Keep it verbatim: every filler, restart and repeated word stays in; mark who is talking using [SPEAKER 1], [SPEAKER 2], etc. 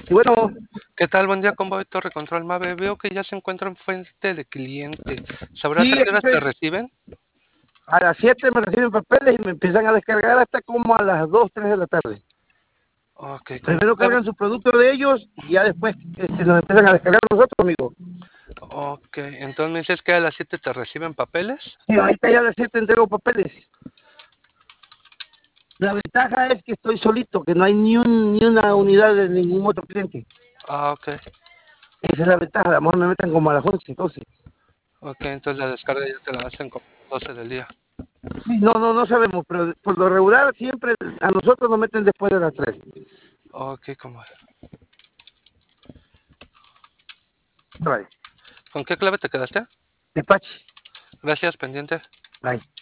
[SPEAKER 1] Y bueno,
[SPEAKER 2] ¿Qué tal? Buen día, Convoy Torre Control Mave. Veo que ya se encuentra en fuente de cliente. ¿Sabrás a
[SPEAKER 1] sí,
[SPEAKER 2] qué
[SPEAKER 1] aquí
[SPEAKER 2] horas te
[SPEAKER 1] estoy.
[SPEAKER 2] reciben?
[SPEAKER 1] A las siete me reciben papeles y me empiezan a descargar hasta como a las dos, tres de la tarde.
[SPEAKER 2] Ok, ¿con qué
[SPEAKER 1] Primero
[SPEAKER 2] clave?
[SPEAKER 1] cargan su producto de ellos y ya después este, nos empiezan a descargar nosotros, amigo.
[SPEAKER 2] Ok, entonces me dices que a las siete te reciben papeles.
[SPEAKER 1] Sí, ahorita ya a las siete entrego papeles. La ventaja es que estoy solito, que no hay ni, un, ni una unidad de ningún otro cliente.
[SPEAKER 2] Ah, ok.
[SPEAKER 1] Esa es la ventaja, a lo mejor me meten como a las once, doce.
[SPEAKER 2] Ok, entonces la descarga ya te la hacen como doce del día.
[SPEAKER 1] Sí, no, no, no sabemos, pero por lo regular siempre a nosotros nos meten después de las tres.
[SPEAKER 2] Ok, Convoy.
[SPEAKER 1] Vale,
[SPEAKER 2] ¿Con qué clave te quedaste?
[SPEAKER 1] despache.
[SPEAKER 2] Gracias, pendiente.
[SPEAKER 1] Bye.